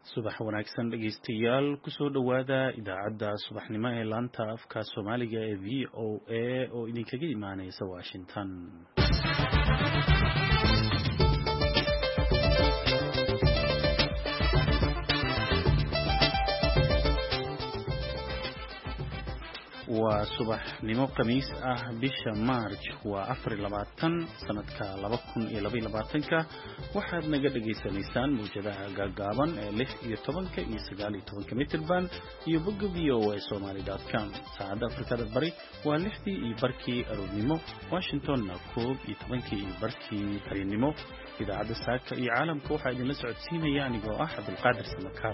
subax wanaagsan dhegeystayaal kusoo dhowaada idaacadda subaxnimo ee laanta afka Soomaaliga ee VOA oo idinkaga imaaneysa Washington. waa subaxnimo khamiis ah bisha March waa 24 sanadka 2022 waxaad naga dhageysanaysaan muujadaha gaagaaban ee 16 iyo 19 mitir band iyo bogga voasomali.com. saacadda Afrikada Bari waa 6 iyo barkii aroornimo, Washingtonna 1 iyo 10 iyo barkii habeenimo. idaacadda saaka iyo caalamka waxaa idinla socodsiinaya anigoo ah Abdulqaadir Samakaab.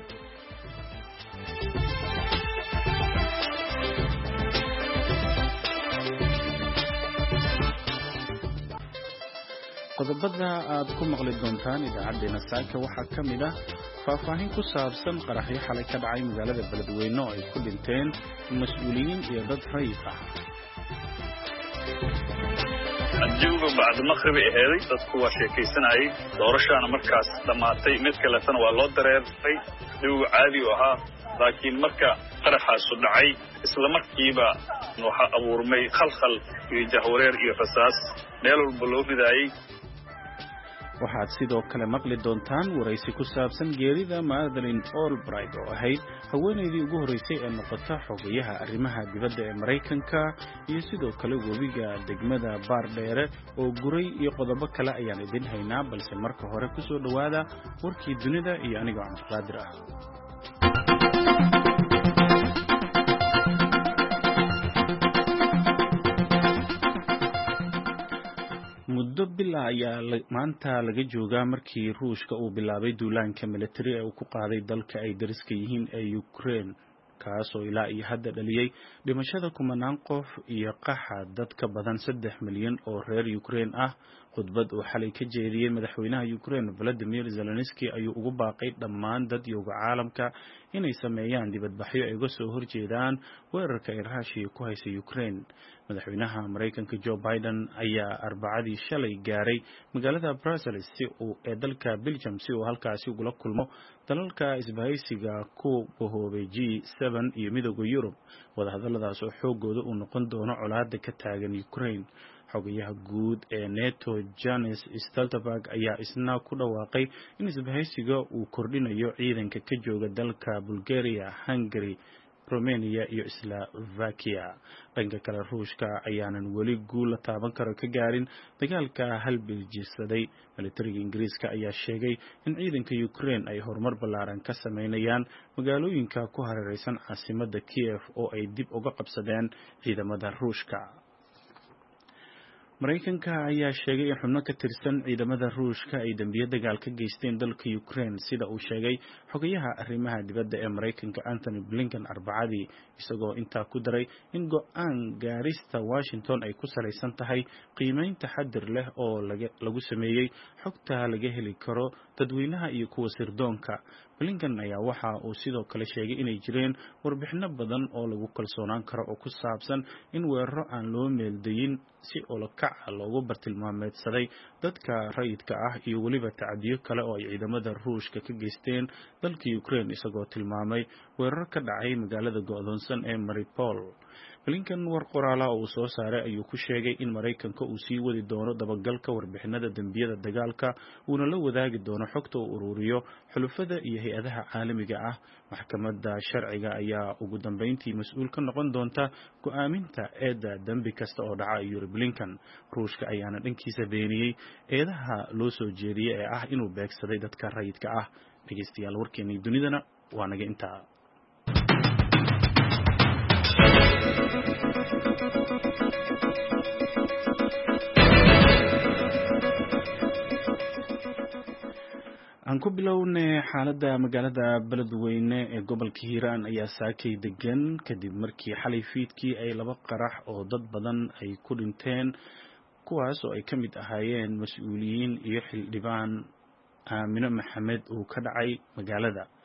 qodobada aad ku maqli doontaan idaacadeena saaka waxaa ka mid ah faahfaahin ku saabsan qaraxyo xalay ka dhacay magaalada Beledweyne oo ay ku dhinteen mas'uuliyiin iyo dad rayid ah. adduunka bacda maqrib ay ahayd dadku waa sheekaysanayay, doorashana markaas dhamaatay, mid kaleetana waa loo dareeray adduunka caadi u ahaa. laakiin marka qaraxaasu dhacay isla markiiba waxa abuurmay khalkhal iyo jahwareer iyo rasaas meel walba loo ridaayay. waxaad sidoo kale maqli doontaan waraysi ku saabsan geerida Madeleine Albright oo ahayd haweeneydii ugu horeysay ee noqota xogayaha arrimaha dibadda ee Mareykanka, iyo sidoo kale webiga degmada Baardheere oo guray iyo qodobo kale ayaan idin haynaa, balse marka hore ku soo dhowaada warkii dunida iyo anigoo Cabdiqaadir ah. muddo bil ayaa maanta laga joogaa markii Ruushka uu bilaabay duulaanka militari ee uu ku qaaday dalka ay dariska yihiin ee Ukraine, kaasoo ilaa iyo hadda dhaliyay dhimashada kumanaan qof iyo qaxa dad ka badan 3 milyan oo reer Ukraine ah. khudbad uu xalay ka jeediyay madaxweynaha Ukraine Volodymyr Zelensky ayuu ugu baaqay dhammaan dadyoga caalamka inay sameeyaan dibadbaxyo ay uga soo horjeedaan weerarka ay Russia ku hayso Ukraine. madaxweynaha Mareykanka Joe Biden ayaa Arbacadii shalay gaaray magaalada Brussels ee dalka Belgium si uu halkaasi ugula kulmo dalalka isbahaysiga ku bahoobay G7 iyo midowga Yurub, wadahadalladaas oo xoogooda uu noqon doono colaadda ka taagan Ukraine. xogayaha guud ee NATO Jens Stoltenberg ayaa isna ku dhawaaqay in isbahaysiga uu kordhinayo ciidanka ka jooga dalka Bulgaria, Hungary, Romania iyo Slovakia. dhanka kale Ruushka ayaanan weli guul la taaban karo ka gaarin dagaalka halbiljisaday. militariga Ingiriiska ayaa sheegay in ciidanka Ukraine ay horumar ballaaran ka sameynayaan magaalooyinka ku hareeraysan caasimadda Kiev oo ay dib uga qabsadeen ciidamada Ruushka. Mareykanka ayaa sheegay in xubno ka tirsan ciidamada Ruushka ay dambiyo dagaal ka geysteen dalka Ukraine, sida uu sheegay xogayaha arrimaha dibadda ee Mareykanka Anthony Blinken Arbacadii, isagoo intaa ku daray in go'aan gaarista Washington ay ku salaysan tahay qiimeyn taxadir leh oo lagu sameeyay xogta laga heli karo dadweynaha iyo kuwa sirdoonka. Blinken ayaa waxa uu sidoo kale sheegay inay jireen warbixino badan oo lagu kalsoonaan karo oo ku saabsan in weeraro aan loo meeldayin si olakaca loogu bartilmaameedsaday dadka rayidka ah iyo weliba tacdiyo kale oo ay ciidamada Ruushka ka geysteen dalka Ukraine, isagoo tilmaamay weerar ka dhacay magaalada go'doonsan ee Mariupol. Blinken war qoraala oo uu soo saaray ayuu ku sheegay in Mareykanka uu sii wadi doono dabagalka warbixinada dambiyada dagaalka, uuna la wadaagi doono xogta uu ururiyo xulufada iyo hay-adaha caalamiga ah. maxkamadda sharciga ayaa ugu dambeyntii mas'uul ka noqon doonta go'aaminta eedda dambi kasta oo dhaca, ayuu Blinken. Ruushka ayaana dhankiisa beeniyey eedaha loo soo jeediyay ee ah inuu beegsaday dadka rayidka ah. dhegeystayaal, warkeenii dunidana waa naga intaa. aan ku bilownay xaaladda magaalada Beledweyne ee gobolka Hiiraan ayaa saakay degan kadib markii xalay fiidkii ay 2 qarax oo dad badan ay ku dhinteen, kuwaas oo ay ka mid ahaayeen mas'uuliyiin iyo xildhibaan Aamino Maxamed uu ka dhacay magaalada.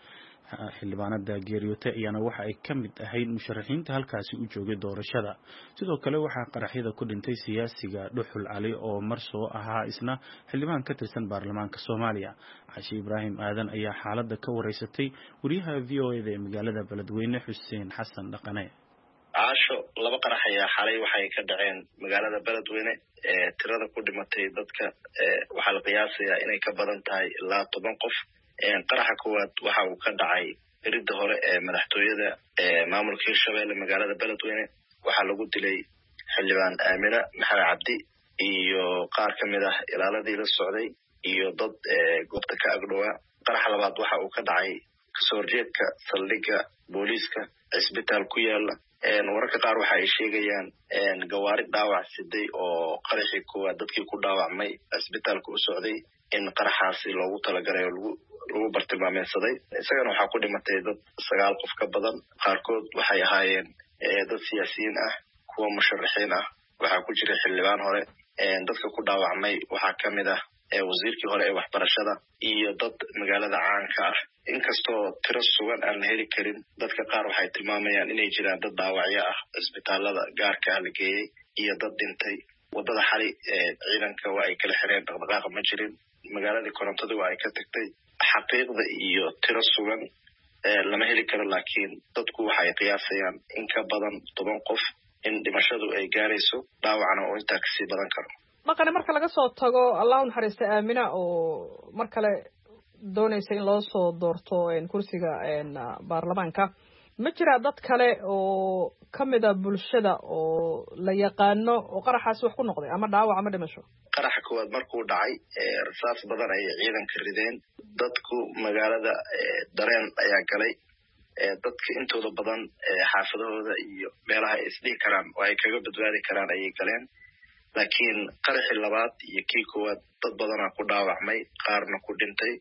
xildhibaanada geeriyootay ayaana waxa ay ka mid ahayd musharaxiinta halkaasi u joogay doorashada. Sidoo kale waxaa qaraxyada ku dhintay siyaasiga Dhuxul Cali oo mar soo ahaa isna xildhibaan ka tirsan baarlamaanka Soomaaliya. Caashi Ibraahim Aadan ayaa xaaladda ka wareysatay wariyaha VOA ee magaalada Beledweyne Xuseen Xasan Dhaqane. caasho laba qarax ayaa xalay waxay ka dhaceen magaalada Beledweyne tirada ku dhimatay dadka waxaa la qiyaasayaa inay ka badan tahay ilaa 10 qof. qaraxa koowaad waxa uu ka dhacay ridda hore ee madaxtooyada maamulka Hirshabelle magaalada Beledweyne. waxaa lagu dilay xildhibaan Aamina Maxamed Cabdi iyo qaar ka mid ah ilaaladii la socday iyo dad goobta ka agdhowaa. qaraxa labaad waxa uu ka dhacay kasoo horjeedka saldhigga booliiska isbitaal ku yaala. wararka qaar waxa ay sheegayaan gawaari dhaawac siday oo qaraxii koowaad dadkii ku dhaawacmay isbitaalka u socday in qaraxaasi loogu talagalay oo lagu bartilmaameedsaday. isagana waxaa ku dhimatay dad 9 qof ka badan. qaarkood waxay ahaayeen dad siyaasiyiin ah, kuwa musharaxiin ah, waxaa ku jira xildhibaan hore. dadka ku dhaawacmay waxaa ka mid ah wasiirkii hore ee waxbarashada iyo dad magaalada caanka ah. inkastoo tiro sugan aan la heli karin, dadka qaar waxay tilmaamayaan inay jiraan dad dhaawacyo ah isbitaalada gaarka ah la geeyey iyo dad dhintay. wadada xali ciidanka waa ay kala xireen, dhaqdhaqaaqa ma jirin. magaaladii korontadu waa ay ka tagtay. xaqiiqda iyo tiro sugan lama heli karo, laakiin dadku waxay qiyaasayaan in ka badan 10 qof in dhimashadu ay gaarayso, dhaawacna oo intaa kasii badan karo. maqane marka laga soo tago allah u naxariista Aamina oo mar kale doonaysa in loo soo doorto kursiga baarlamaanka, ma jira dad kale oo kamid ah bulshada oo la yaqaano oo qaraxaasi wax ku noqday ama dhaawac ama dhimasho? qaraxa koowaad markuu dhacay rasaas badan ay ciidanka rideen. dadku magaalada dareen ayaa galay. dadka intooda badan xaafadahooda iyo meelaha ay isdhihi karaan oo ay kaga badbaadi karaan ayay galeen. laakiin qaraxii labaad iyo kii koowaad dad badanaa ku dhaawacmay, qaarna ku dhintay.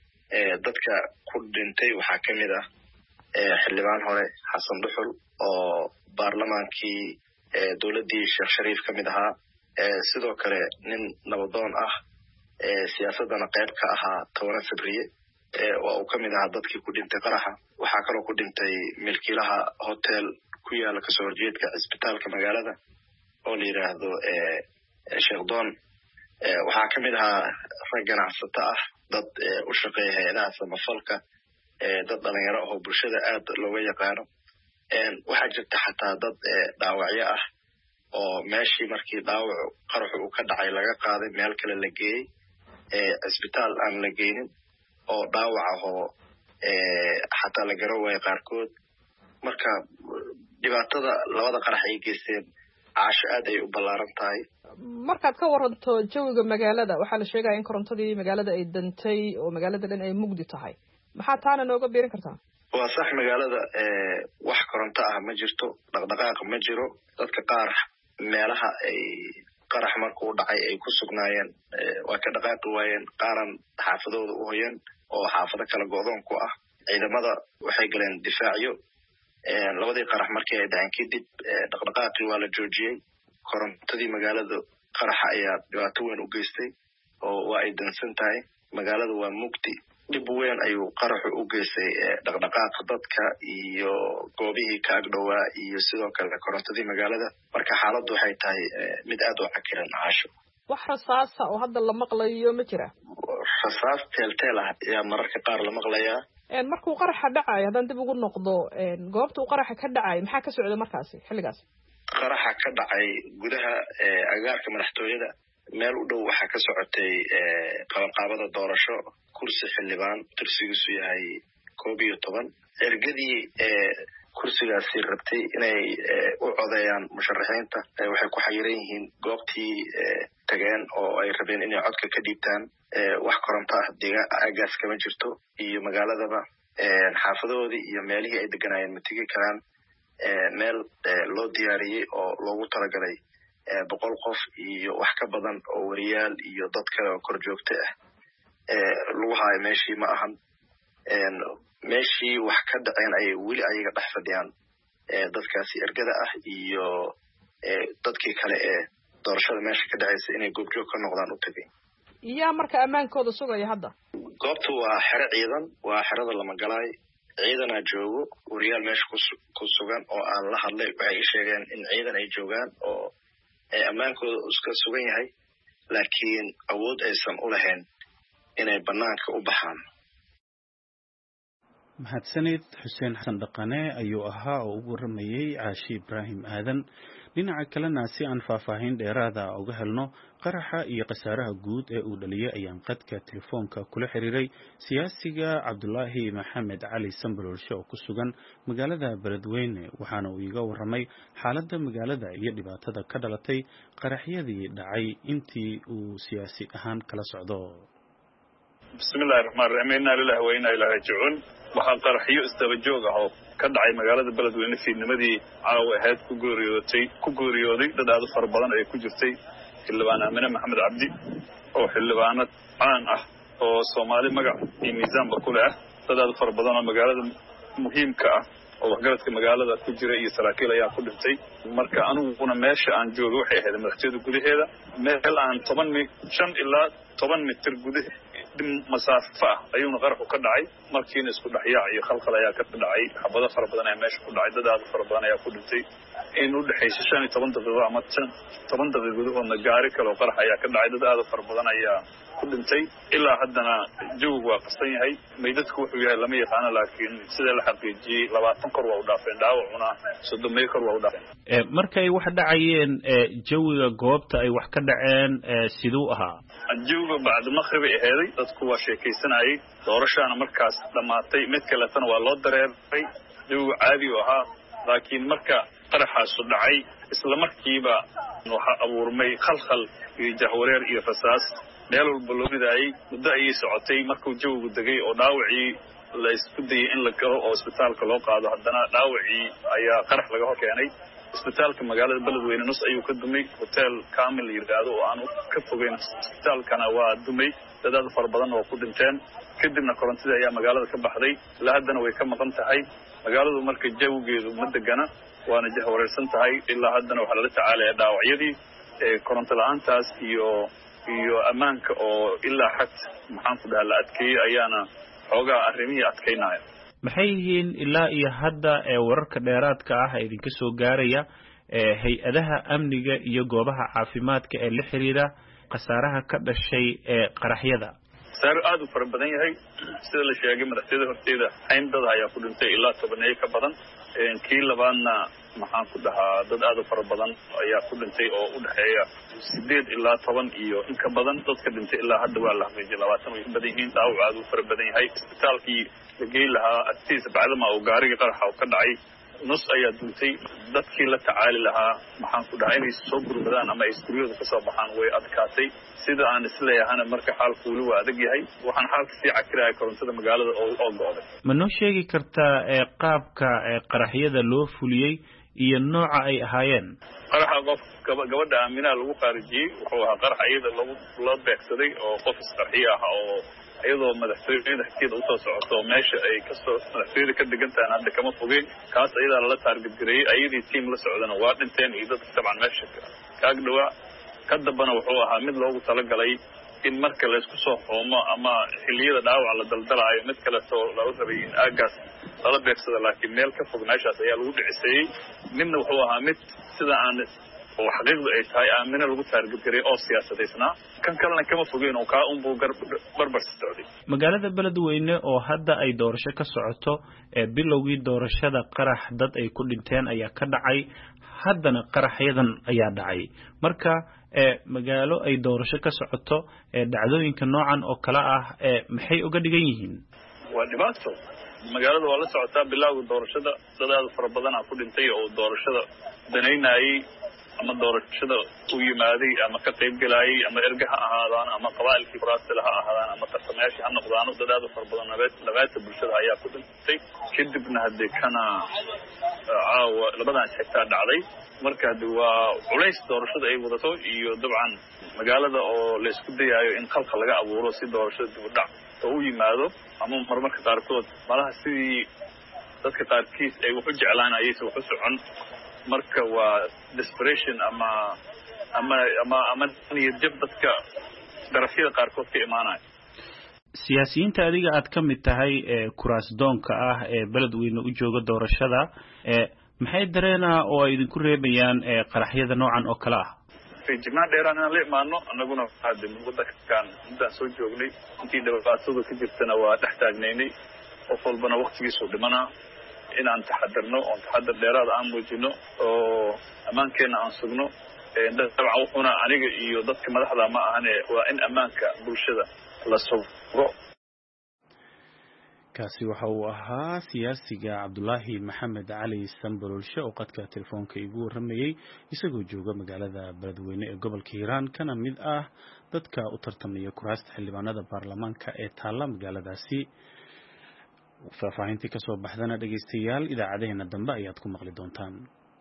dadka ku dhintay waxaa ka mid ah xildhibaan hore Xasan Dhuxul oo baarlamaankii dowladdii Sheekh Shariif ka mid ahaa. sidoo kale nin nabadoon ah siyaasadana qayb ka ahaa Tawana Sabriye waa uu ka mid ahaa dadkii ku dhintay qaraxa. waxaa kaloo ku dhintay milkiilaha hotel ku yaala kasoo horjeedka isbitaalka magaalada oo la yiraahdo Sheekh Doon. waxaa ka mid ahaa rag ganacsato ah, dad u shaqeeya hay'adaha samafalka, dad dhalinyaro oo bulshada aad looga yaqaano. waxaa jirta xataa dad dhaawacyo ah oo meeshii markii dhaawacu qaraxu uu ka dhacay laga qaaday meel kale la geeyey, isbitaal aan la geynin oo dhaawac ah oo xataa la garan waayo qaarkood. marka dhibaatada labada qarax ay geysteen caasho aad ay u ballaaran tahay. markaad ka waranto jawiga magaalada, waxaa la sheegaya in korontadii magaalada ay dantay oo magaalada dhan ay mugdi tahay. maxaa taana nooga biirin kartaa? waa sax, magaalada wax koronto ah ma jirto, dhaqdhaqaaq ma jiro. dadka qaar meelaha ay qarax markuu dhacay ay ku sugnaayeen waa ka dhaqaaqi waayeen, qaaran xaafadooda u hoyan oo xaafado kala go'doon ku ah. ciidamada waxay galeen difaacyo. labadii qarax markii ay dhaceen kadib dhaqdhaqaaqii waa la joojiyey. korontadii magaalada qaraxa ayaa dhibaato weyn u geystay oo waa ay dansan tahay. magaalada waa mugdi. dhib weyn ayuu qaraxu u geystay dhaqdhaqaaqa dadka iyo goobihii ka agdhowaa iyo sidoo kale korontadii magaalada. marka xaaladdu waxay tahay mid aad u cakiran caasho. wax rasaasa oo hadda la maqlayo ma jira? rasaas teelteel ah ayaa mararka qaar la maqlayaa. markuu qaraxa dhacayo, haddaan dib ugu noqdo goobta uu qaraxa ka dhacay, maxaa ka socda markaasi xilligaas? qaraxa ka dhacay gudaha agaarka madaxtooyada meel u dhow waxaa ka socotay qabanqaabada doorasho kursi xildhibaan tirsigiisu yahay 11. ergadii kursigaasi rabtay inay u codeeyaan musharaxiinta waxay ku xayiran yihiin goobtii tageen oo ay rabeen inay codka ka dhiibtaan. wax koronto ah agaas kama jirto, iyo magaaladaba xaafadoodii iyo meelihii ay deganaayeen ma tegi karaan. meel loo diyaariyey oo loogu talagalay 100 qof iyo wax ka badan oo wariyaal iyo dad kale oo kor joogto ah lagu haayo meeshii ma ahan. meeshii wax ka dhaceen ayay weli ayaga dhex fadhiyaan dadkaasi ergada ah iyo dadkii kale ee doorashada meesha ka dhacaysa inay goobjoog ka noqdaan u tagay. yaa marka ammaankooda sugaya hadda? goobtu waa xero ciidan, waa xerada Lamagalaay. ciidana joogo wariyaal meesha ku sugan oo aan la hadlay waxay sheegeen in ciidan ay joogaan oo ammaankooda iska sugan yahay laakiin awood aysan u lahayn inay banaanka u baxaan. mahadsanid xuseen xasan dhaqane ayuu ahaa oo ugu waramayay Caashi Ibraahim Aadan. dhinaca kalena si aan faahfaahin dheeraada uga helno qaraxa iyo khasaaraha guud ee uu dhaliyay ayaan qadka telefoonka kula xiriiray siyaasiga Cabdulaahi Maxamed Cali Sambalolshe oo ku sugan magaalada Beledweyne waxaana uu iga waramay xaaladda magaalada iyo dhibaatada ka dhalatay qaraxyadii dhacay intii uu siyaasi ahaan kala socdo. bismillahir rahmaanir rahiim inna lillahi wa inna ilayhi raaji'uun. waxaa qaraxyo isdaba joog ah oo ka dhacay magaalada Beledweyne fiidnimadii caawa ahayd ku geeriyooday dad aad u fara badan ay ku jirtay xildhibaan Aamina Maxamed Cabdi oo xildhibaanad caan ah oo Soomaali magac iyo miisaanba ku leh dad aad u fara badan oo magaalada muhiimka ah oo waxgaradka magaalada ku jira iyo saraakiil ayaa ku dhintay. marka aniguna meesha aan joogo waxay ahayd madaxtooyada gudaheeda meel aan 5 ilaa 10 mitir gudaheeda مسافة أيون غرق وكدعي مركين اسكو دحياء يخلق يا كدعي حبضة فربنا يا ماشي كدعي ده فربنا يا كدتي إنه دحيش شاني 8 دقيقة متن 8 دقيقة النجاري كلو قرح يا كدعي ده فربنا يا كدتي إلا حدنا جو وقصين هاي ميدتك وحويها لم يفعنا لكن سيد الحقيقي لو تنكر ودافين داوعنا صدق ميكر ودافين markay wax dhacayeen jawiga goobta ay wax ka dhaceen sidoo ahaa الجو بعد المغرب هذي dadku waa sheekaysanayay doorashana markaas dhamaatay mid kale tan waa loo dareeray jaw caadi ah laakiin marka qaraxaas dhacay isla markiiba waxa abuurmay khalkhal iyo jahwareer iyo fasaas meel walba loo ridaayay muddo ay socotay markuu jawgu dagay oo dhaawacii la isku dayay in la galo oo isbitaalka loo qaado haddana dhaawacii ayaa qarax laga hor keenay isbitaalka magaalada Beledweyne nus ayuu ka dumay hotel kaamil yiraahdo oo aan ka fogeyn isbitaalkana waa dumay dad fara badan oo ku dhinteen kadibna korontida ayaa magaalada ka baxday la haddana way ka maqan tahay magaaladu markay jawgeedu ma degana waana jahwareersan tahay ilaa haddana waxa la tacaalayaa dhaawacyadii koronto la'aantaas iyo ammaanka oo ilaa xad maxaan ku dhahaa la adkeeyay ayaana xoogaa arrimihii adkeynaya. maxay yihiin ilaa iyo hadda wararka dheeraadka ah ee idinka soo gaaraya hay-adaha amniga iyo goobaha caafimaadka ee la xiriira khasaaraha ka dhashay qaraxyada? saar aad u fara badan yahay sida la sheegay madaxtooyada horteeda hayn dad ayaa ku dhintay ilaa 10 ka badan kii labaadna maxaan ku dhahaa dad aad u fara badan ayaa ku dhintay oo u dhaxeeya 8 ilaa 10 iyo in ka badan dadka dhintay ilaa hadda waa la xaqiijiyay 20 way badan yihiin dhaawac aad u fara badan yahay isbitaalkii la geey lahaa agtiisa bacdama uu gaariga qaraxa ka dhacay nus ayaa duntay dadkii la tacaali lahaa maxaan ku dhahay inay soo gurmadaan ama iskuulada ka soo baxaan way adkaatay sida aan isleeyahana marka xaalku wali waa adag yahay waxaan xaalka sii cakirahay korontada magaalada oo go'day. ma noo sheegi kartaa qaabka qaraxyada loo fuliyay iyo nooca ay ahaayeen? qaraxa qof gabadha Aamina lagu qaarijiyay wuxuu ahaa qarax iyada loo beegsaday oo qof isqarxiye ah oo iyadoo madaxtooyada xigta u soo socoto meesha ay ka soo madaxtooyada ka degantaan hadda kama fogeen kaas iyada la target gareeyay ayadii team la socdana waa dhinteen iyo dadka taban meesha kaag dhawaa ka dambana wuxuu ahaa mid loogu talagalay in marka la isku soo xoomo ama xilliyada dhaawac la daldalaayo mid kale soo lagu rabay in aagaas lala beegsado laakiin meel ka fog meeshaas ayaa lagu dhicisay midna wuxuu ahaa mid sida aan oo xaqiiqdu ay tahay Aamina lagu target gareeyay oo siyaasadeysna kan kalena kama fogeen oo ka unbu barbar socday. magaalada Beledweyne oo hadda ay doorasho ka socoto bilowgii doorashada qarax dad ay ku dhinteen ayaa ka dhacay haddana qaraxyadan ayaa dhacay marka magaalo ay doorasho ka socoto dhacdooyinka noocan oo kala ah maxay uga dhigan yihiin? waa dhibaato magaalada waa la socotaa bilowga doorashada dad aad fara badan ku dhintay oo doorashada daneynayay ama doorashada u yimaaday ama ka qayb galay ama ergaha ahaadaan ama qabaa'ilkii faraasila ha ahaadaan ama tartamayaasha ha noqdaan dad aad fara badan nabaadka bulshada ayaa ku dhintay kadibna hadii kana caawa labadan xigtaa dhacday marka hadii waa culays doorashada ay wadato iyo dabcan magaalada oo la isku dayayo in qalqal laga abuuro si doorashada dib u dhac oo u yimaado ama marmarka qaarkood malaha sidii dadka qaarkiis ay wax u jeclaanayeen wax u socon marka waa desperation ama niyad jab dadka darafyada qaarkood ka imaanaya. siyaasiyiinta adiga aad ka mid tahay kuraas doonka ah ee beledweyne u jooga doorashada maxay dareenaa oo ay idinku reebayaan qaraxyada noocan oo kale ah feejignaan dheeraan inaan la imaano annaguna wadankan muddaan soo joognay intii dhibaatada ka jirtana waa dhex taagnaynay qof walbana waktigiisuu dhimanaa inaan taxadarno oon taxadar dheeraada aan muujino oo ammaankeenna aan sugno dabcan wuxuuna aniga iyo dadka madaxda ma ahane waa in ammaanka bulshada la sugo kaasi waxa uu ahaa siyaasiga Cabdullaahi Maxamed Cali Sambalolshe oo qadka telefoonka igu waramayay isagoo jooga magaalada Beledweyne ee gobolka Hiiraan kana mid ah dadka u tartamaya kuraasta xildhibaanada baarlamaanka ee taala magaaladaasi faahfaahintii ka soo baxdana dhageystayaal idaacadeena dambe ayaad ku maqli doontaan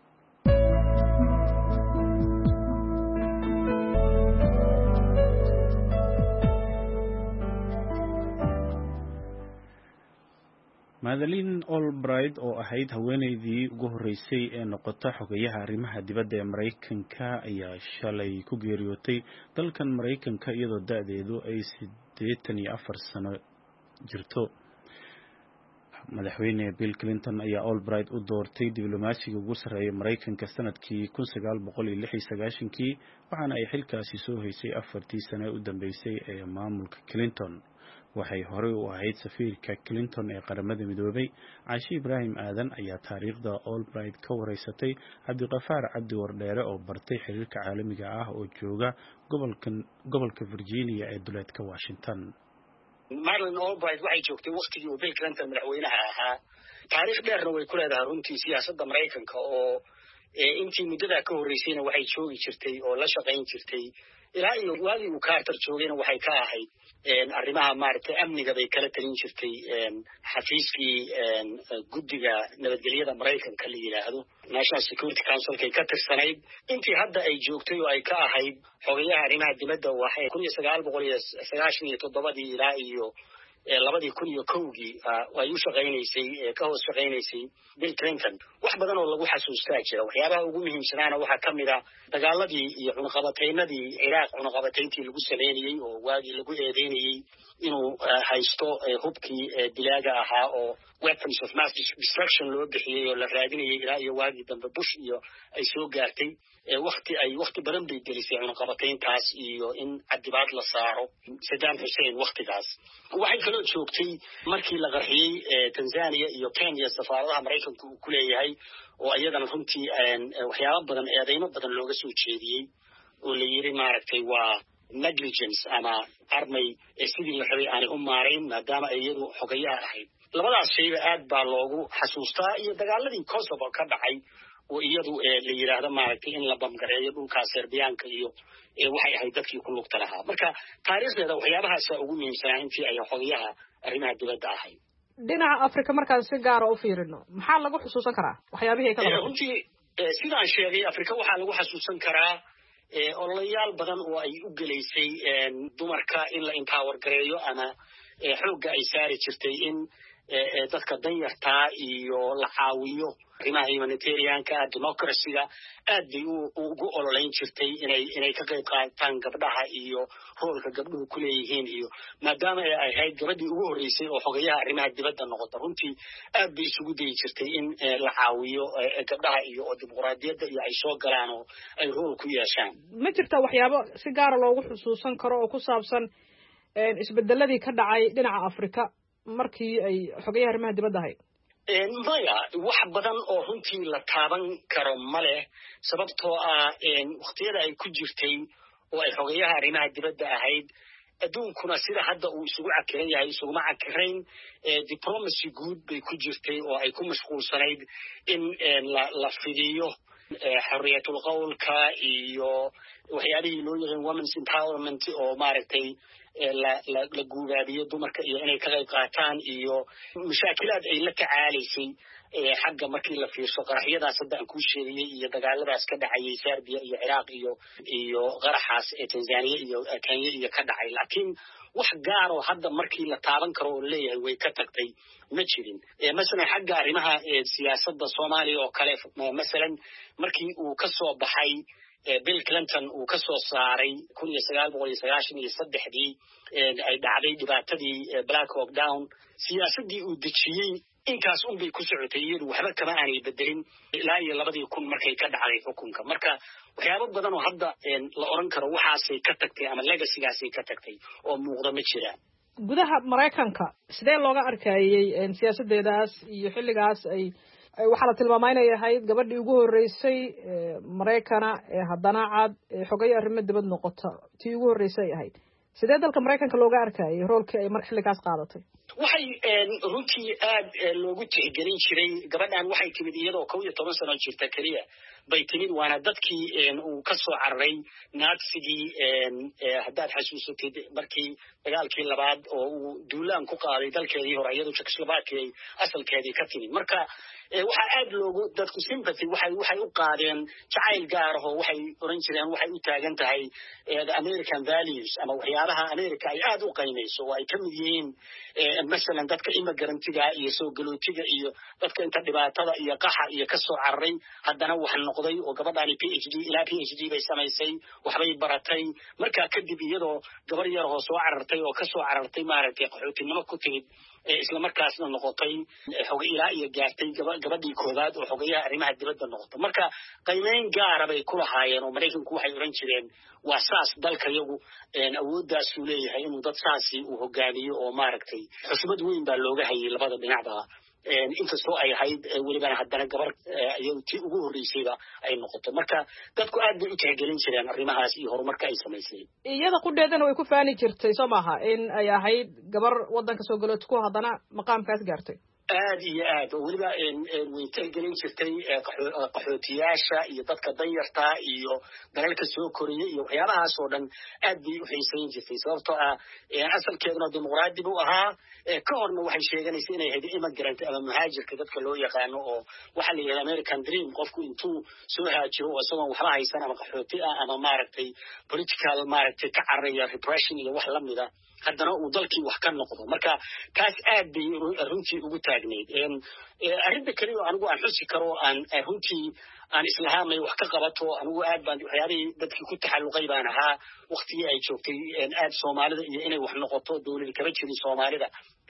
Madeleine Albright oo ahayd haweeneydii ugu horeysay ee noqota xogayaha arrimaha dibadda ee Mareykanka ayaa shalay ku geeriyootay dalkan Mareykanka iyadoo da'deedu ay 84 sano jirto. Madaxweyne Bill Clinton ayaa Albright u doortay diblomaasiga ugu sarreeya Mareykanka sanadkii 1996 waxaana ay xilkaasi soo haysay 4 sano u dambeysay ee maamulka Clinton. waxay horey u ahayd safiirka Clinton ee qaramada midoobay. Caashi Ibrahim Aadan ayaa taariikhda Albright ka wareysatay Cabdiqafaar Cabdi Wardheere oo bartay xiriirka caalamiga ah oo jooga gobolka Virginia ee duleedka Washington. Madeleine Albright waxay joogtay waqtigii uu Bill Clinton madaxweynaha ahaa. Taariikh dheerna way ku leedahay runtii siyaasadda Mareykanka oo intii muddada ka horeysayna waxay joogi jirtay oo la shaqayn jirtay ilaa iyo waagii uu Carter joogayna waxay ka ahayd arrimaha maaragtay amniga bay kala talin jirtay xafiiskii guddiga nabadgelyada Mareykanka la yiraahdo National Security Council kay ka tirsanayd intii hadda ay joogtay oo ay ka ahayd xogayaha arrimaha dibadda waxay 1997 ilaa iyo 2001 ay u shaqaynaysay ka hoos shaqaynaysay Bill Clinton wax badan oo lagu xasuustaa jira waxyaabaha ugu muhiimsanaana waxa kamid ah dagaaladii iyo cunaqabataynadii Iraq cunaqabatayntii lagu sameeyay oo waagii lagu eedeynayay inuu haysto hubkii dilaaga ahaa oo weapons of mass destruction loo bixiyay oo la raadinayay ilaa iyo waagii dambe Bush iyo ay soo gaartay waqti badan bay gelisay cunaqabatayntaas iyo in cadibaad la saaro Saddam Hussein waqtigaas waxay kaloo joogtay markii la qarxiyay Tanzania iyo Kenya safaaradaha Mareykanka uu ku leeyahay oo iyadana runtii waxyaabo badan eedeymo badan looga soo jeediyay oo la yiri maaragtay waa negligence ama armay sidii la rabay aan u maarayn maadaama ay iyadu xogayaha ahayd labadaas shayba aad baa loogu xasuustaa iyo dagaaladii Kosovo ka dhacay oo iyadu la yiraahdo maaragtay in la bamgareeyo dhulka Serbiyaanka iyo waxay ahayd dadkii ku lugta lahaa marka taariikhdeeda waxyaabahaas ugu muhiimsan intii ay xogayaha arrimaha dibadda ahayd dhinaca Afrika markaan si gaar ah u fiirino maxaa lagu xusuusan karaa waxyaabihii kala runtii sidaan sheegay Afrika waxaa lagu xasuusan karaa ololayaal badan oo ay u galeysay dumarka in la empower gareeyo ama xoogga ay saari jirtay in dadka danyartaa iyo la caawiyo arrimaha humanitarianka democracy-ga aad bay ugu ololeyn jirtay inay ka qayb qaataan gabdhaha iyo roolka gabdhuhu ku leeyihiin iyo maadaama ay ahayd gabadhii ugu horreysay oo xogayaha arrimaha dibadda noqota runtii aad bay isugu dayi jirtay in la caawiyo gabdhaha iyo oo dimuqraadiyadda iyo ay soo galaan oo ay rool ku yeeshaan ma jirta waxyaabo si gaara loogu xusuusan karo oo ku saabsan isbedeladii ka dhacay dhinaca Afrika markii ay xogayaha arrimaha dibadda ahayd maya wax badan oo runtii la taaban karo male sababtoo ah waqtiyada ay ku jirtay oo ay xogayaha arrimaha dibadda ahayd adduunkuna sida hadda uu isugu cakiran yahay isuguma cakirayn diplomacy guud bay ku jirtay oo ay ku mashquulsanayd in la fidiyo xorriyatul qowlka iyo waxyaabihii loo yaqaan women's empowerment oo maaragtay la guubaadiyo dumarka iyo inay ka qayb qaataan iyo mashaakilaad ay la tacaalaysay xagga markii la fiirso qaraxyadaas hadda aan ku sheegay iyo dagaaladaas ka dhacayay Serbia iyo Iraq iyo qaraxaas Tanzania iyo Kenya iyo ka dhacay laakiin wax gaar oo hadda markii la taaban karo oo leeyahay way ka tagtay ma jirin mesela xagga arrimaha siyaasadda Soomaaliya oo kale mesela markii uu ka soo baxay Bill Clinton uu ka soo saaray 1993 ay dhacday dhibaatadii Black Hawk Down siyaasadii uu dejiyay inkaas bay ku socotay iyadu waxba kama aanay bedelin ilaa iyo 2000 markay ka dhacday xukunka marka waxyaabo badan oo hadda la oran karo waxaasay ka tagtay ama legacy-gaasay ka tagtay oo muuqda ma jiraan gudaha Mareykanka sidee looga arkayay siyaasadeedaas iyo xilligaas ay waxa la tilmaamay inay ahayd gabadhii ugu horeysay Mareykana haddana cad xogay arrimo dibad noqota tii ugu horeysay ahayd sidee dalka Mareykanka looga arkayay roolkii ay mar xilligaas qaadatay waxay runtii aad loogu tixgelin jiray gabadhan waxay timid iyadoo 12 sano jirta kaliya bay timid waana dadkii uu ka soo cararay naadsigii haddaad xasuusatid markii dagaalkii labaad oo uu duulaan ku qaaday dalkeedii hore iyadoo Czechoslovakia asalkeedii ka timid marka waxa aad loogu dadku sympathy waxay u qaadeen jacayl gaar ah oo waxay oran jireen waxay u taagan tahay American values ama waxyaabaha America ay aad u qiimeyso oo ay ka mid yihiin مثلا dadka immigrant-ga iyo soo galootiga iyo dadka inta dhibaatada iyo qaxa iyo ka soo cararay haddana wax noqday oo gabadhaani PhD bay samaysay waxbay baratay marka kadib iyadoo gabar yar oo soo carartay oo ka soo carartay maaragtay qaxootinimo ku timid isla markaasna noqotay xogay ilaa iyo gaartay gabadhii koobaad oo xogayaha arrimaha dibadda noqotay marka qiimeyn gaar ah bay ku lahaayeen oo Mareykanku waxay oran jireen waa saas dalka iyagu awooddaas uu leeyahay inuu dad saasi u hogaamiyo oo maaragtay xusmad weyn baa looga hayay labada dhinacba inkastoo ay ahayd welibana haddana gabar tii ugu horreysayba ay noqoto marka dadku aad bay u tixgelin jireen arrimahaas iyo horumarka ay samaysay iyada qudheedana way ku faani jirtay soo maaha in ay ahayd gabar waddanka soo galootku haddana maqaamkaas gaartay aad iyo aad oo weliba way tixgelin jirtay qaxootiyaasha iyo dadka danyarta iyo dalalka soo koraya iyo waxyaabahaas oo dhan aad bay u xiisayn jirtay sababtoo ah asalkeeduna dimuqraadi buu ahaa ka horna waxay sheeganaysaa inay ahayd immigrant ama muhaajirka dadka loo yaqaano oo waxa la yiraahdaa American dream qofku intuu soo haajiro oo isagoo waxba haysan ama qaxooti ah ama maaragtay political maaragtay ka carraya repression iyo wax la mid ah haddana uu dalkii wax ka noqdo marka kaas aad bay runtii ugu taagneed arrinta kale oo anigu aan xusi karo aan runtii aan islaamay wax ka qabato anigu aad baan waxyaabihii dadkii ku taxalluqay baan ahaa waqtigii ay joogtay aad Soomaalida iyo inay wax noqoto dawladda kaba jirin Soomaalida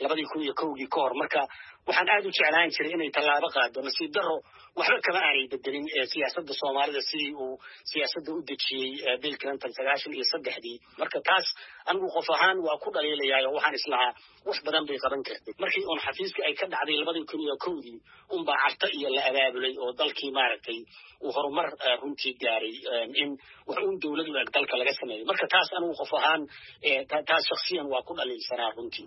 2001 ka hor marka waxaan aad u jeclaan jiray inay tallaabo qaado nasiib darro waxba kama aanay bedelin siyaasadda Soomaalida sidii uu siyaasadda u dejiyay Bill Clinton 93 marka taas anigu qof ahaan waa ku dhaliilayaa waxaan islahaa wax badan bay qaban kartay markii uu xafiiska ay ka dhacday 2001 baa carta iyo la abaabulay oo dalkii maaragtay uu horumar runtii gaaray in wax uu dawladdu dalka laga sameeyo marka taas anigu qof ahaan taas shakhsiyan waa ku dhaliilsanaa runtii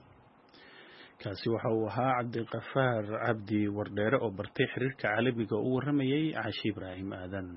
kaasi waxa uu ahaa Cabdiqafaar Cabdi Wardheere oo bartay xiriirka caalamiga u waramayay Caashi Ibraahim Aadan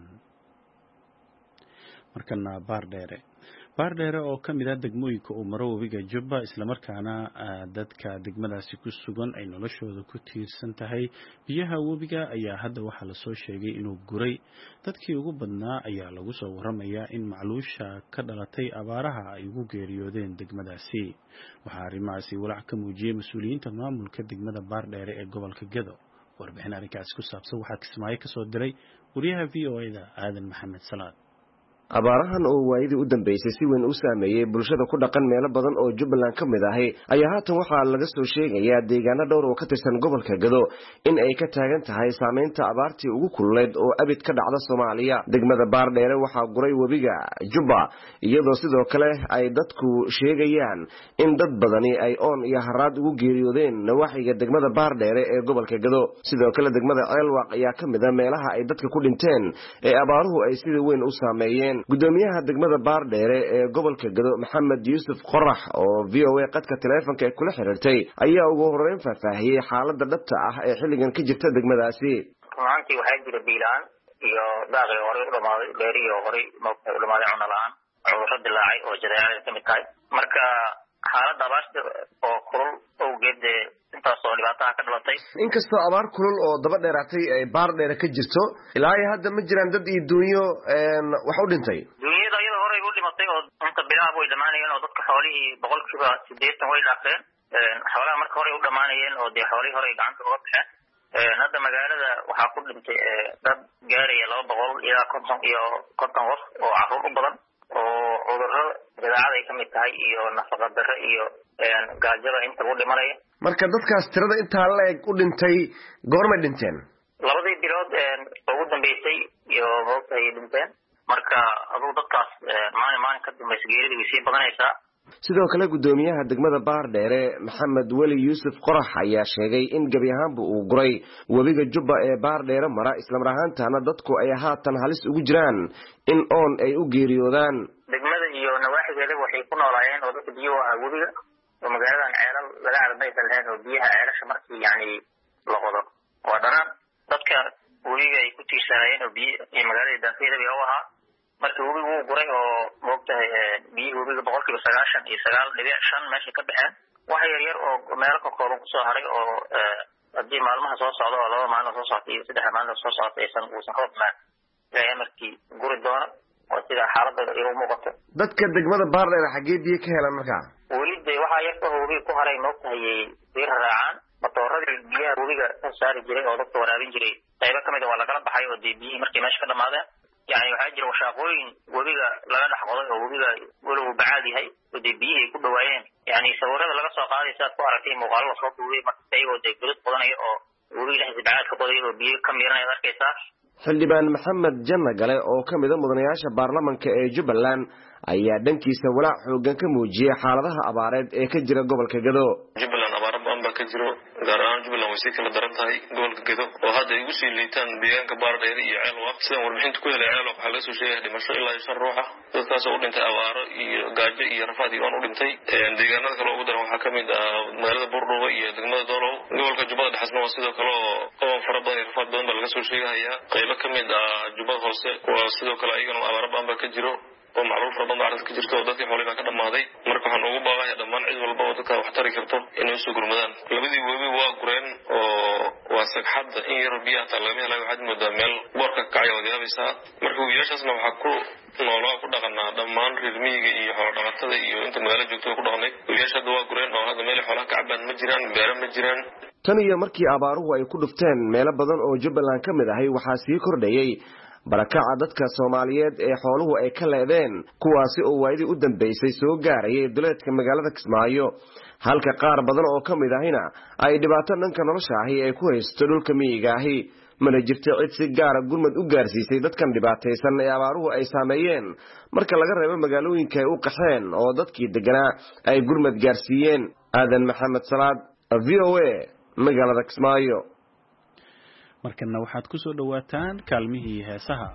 markana Baardheere oo kamid ah degmooyinka uu maro webiga Jubba isla markaana dadka degmadaasi ku sugan ay noloshooda ku tiirsan tahay biyaha webiga ayaa hadda waxa la soo sheegay inuu guray dadkii ugu badnaa ayaa lagu soo waramayaa in macluusha ka dhalatay abaaraha ay ugu geeriyoodeen degmadaasi waxa arrimahaasi walaac ka muujiyay mas'uuliyiinta maamulka degmada Baardheere ee gobolka Gedo warbixin arrinkaas ku saabsan waxa Kismaayo ka soo diray wariyaha VOA-da Aadan Maxamed Salaad abaarahan oo waayidii u dambeysay si weyn u saameeyay bulshada ku dhaqan meelo badan oo Jubbaland ka mid ahay ayaa haatan waxaa laga soo sheegayaa deegaano dhowr oo ka tirsan gobolka Gedo in ay ka taagan tahay saameynta abaartii ugu kulleed oo abid ka dhacda Soomaaliya degmada Baardheere waxaa guray webiga Jubba iyadoo sidoo kale ay dadku sheegayaan in dad badani ay oon iyo haraad ugu geeriyoodeen nawaaxiga degmada Baardheere ee gobolka Gedo sidoo kale degmada Ceelwaq ayaa ka mid ah meelaha ay dadka ku dhinteen ee abaaruhu ay sida weyn u saameeyeen gudoomiyaha degmada Baardheere ee gobolka Gedo Maxamed Yuusuf Qorax oo VOA qadka teleefanka ee kula xiriirtay ayaa ugu horeyn faahfaahiyay xaaladda dhabta ah ee xilligan ka jirta degmadaasi maanta waxaa jira biilaan iyo daaqii hore u dhamaaday beeriyo hore u dhamaaday cunno la'aan cudurro dilaacay oo jadeecada ka mid tahay marka xaaladda abaarta oo kulul awgeed intaas oo dhibaataha ka dhalatay inkastoo abaar kulul oo daba dheeraatay ay Baardheere ka jirto ilaa ay hadda ma jiraan dad iyo duunyo wax u dhintay duunyada iyada hore u dhimatay oo inta bilaha way dhamaanayeen oo dadka xoolihii 80% way dhaafeen xoolaha marka hore u dhamaanayeen oo dee xoolihii hore gacanta uga baxeen hadda magaalada waxaa ku dhintay dad gaaraya 200 ilaa 50 iyo 50 qof oo carruur u badan oo cudurro jadeecada ay kamid tahay iyo nafaqa darro iyo gaajada inta u dhimanaya. marka dadkaas tirada intaa la eg u dhintay goormay dhinteen? labadii bilood ugu dambeysay iyo waqti ay dhinteen. marka aduu dadkaas maalin ka dambeysay geerida way sii badanaysaa. sidoo kale gudoomiyaha degmada Baardheere Maxamed Wali Yuusuf Qorax ayaa sheegay in gabi ahaanba uu guray wabiga Jubba ee Baardheere mara isla marhaantana dadku ay haatan halis ugu jiraan in oon ay u geeriyoodaan. degmada iyo nawaaxigeeda waxay ku noolaayeen oo dadka biyo ah wabiga oo magaaladan ceelal laga cadbay lahayn oo biyaha ceelasha markii la qodo waa dhanaan dadka wabiga ay ku tiirsanayeen oo biyo magaalada daafeeda u ahaa. markii wabigu uu guray oo moogtahay biyo wabiga 99.5 meesha ka baxeen wax yar oo meelo ka kooban kusoo haray oo haddii maalmaha soo socdo oo 2 maalin soo socdo iyo 3 maalin soo socdo aysan ka badnaan ilaa markii guri doono oo sida xaaladda ay u muuqato. dadka degmada Baardheere xagee biyo ka helaan markaa? weliba waxa yar oo wabiga ku haray moogtahay biyo raacaan matooradii biyaha wabiga ka saari jiray oo dadka waraabin jiray qaybo kamid ah waa lagala baxay oo biyihii markii meesha ka dhamaadeen. يعني waxaa jira washaqooyin wabiga laga dhaxqoday oo wabiga walow bacaad yahay oo biyihii ku dhawaayeen yani sawirada laga soo qaaday saad ku aragtay muuqaalada soo duubay markay oo degdeg badanay oo wabiga ilaahay bacaad ka qoday oo biyo ka miiranay arkaysaa. xildhibaan Maxamed Janna Gale oo kamid ah mudanayaasha baarlamaanka ee Jubbaland ayaa dhankiisa walaac xoogan ka muujiyay xaaladaha abaareed ee ka jira gobolka Gado. Jubbaland abaar baan ka jiro gaar ahaan Jubbaland way si kala daran tahay gobolka Gado oo hadda ay ugu sii liitaan deegaanka Baardheere iyo Ceelwaq sidaan warbixinta ku helay Ceelwaq waxaa laga soo sheegay dhimasho ilaa 5 ruux ah dadkaas oo u dhintay abaaro iyo gaajo iyo rafaad iyo u dhintay. deegaanada kale ugu daran waxaa kamid ah magaalada Buurdhuuba iyo degmada Doolow. gobolka Jubbada Dhexe waa sidoo kale oo fara badan rafaad badan baa laga soo sheegaya. qaybo kamid ah Jubbada Hoose waa sidoo kale ayagana abaaro baan ka jiro oo macluul fara badan ka jirto oo dadkii xoolaha ka dhamaaday. marka waxaan ugu baaqayaa dhammaan cid walba oo dadka wax tari karto inay soo gurmadaan. labadii wabi waa gureen oo waa sagxadda in yar biyaha talaamay laga waxaad moodaa meel boorka ka kacay wadayaysa. marka wiilashaasna waxaa ku noolaa ku dhaqanaa dhammaan reer miyiga iyo xoolo dhaqatada iyo inta magaalada joogto ku dhaqnay. wiilashaada waa gureen oo hadda meel xoolaha ka cabaan ma jiraan beero ma jiraan. tan iyo markii abaaruhu ay ku dhufteen meelo badan oo Jubbaland kamid ahay waxaa sii kordhayay barakaca dadka Soomaaliyeed ee xooluhu ay ka leedeen kuwaasi oo waayadii u dambeysay soo gaarayay duleedka magaalada Kismaayo halka qaar badan oo kamid ahina ay dhibaato dhanka nolosha ahi ay ku haysto dhulka miyiga ahi. mana jirto cid si gaar ah gurmad u gaarsiisay dadkan dhibaataysan ee abaaruhu ay saameeyeen marka laga reebo magaalooyinka ay u qaxeen oo dadkii deganaa ay gurmad gaarsiiyeen. aadan maxamed salaad VOA magaalada Kismaayo. markana waxaad ku soo dhawaataan kaalmihii heesaha.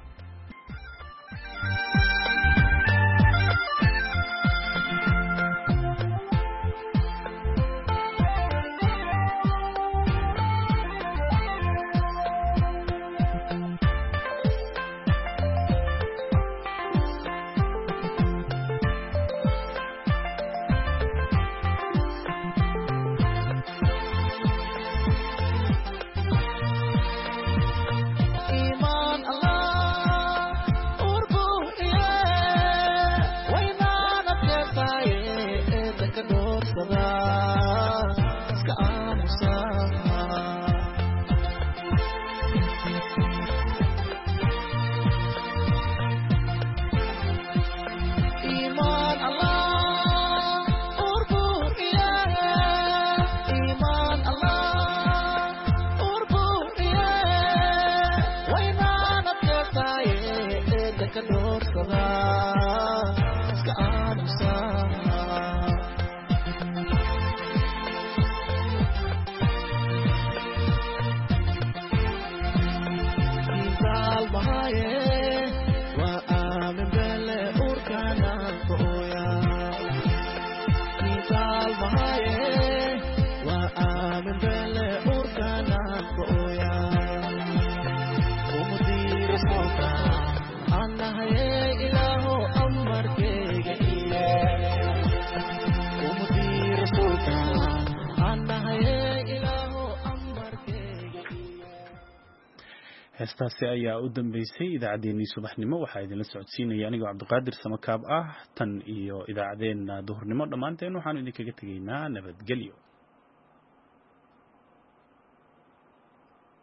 heestaasi ayaa u dambeysay idaacadeennii subaxnimo waxaa idinla socodsiinaya anigoo Cabdiqaadir Samakaab ah tan iyo idaacadeena duhurnimo dhammaanteen waxaanu idinkaga tegaynaa nabadgelyo.